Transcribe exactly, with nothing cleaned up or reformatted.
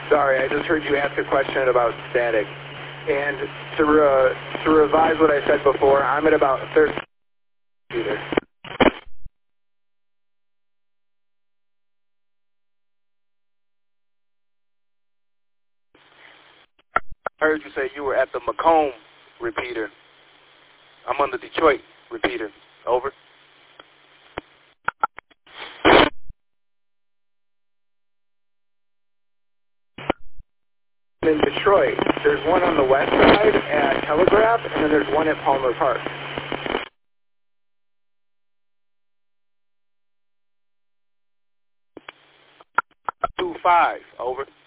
Sorry, I just heard you ask a question about static. And to, re to revise what I said before, I'm at about thirty meters. I heard you say you were at the Macomb repeater. I'm on the Detroit repeater. Over. In Detroit, there's one on the west side at Telegraph, and then there's one at Palmer Park. two five, over.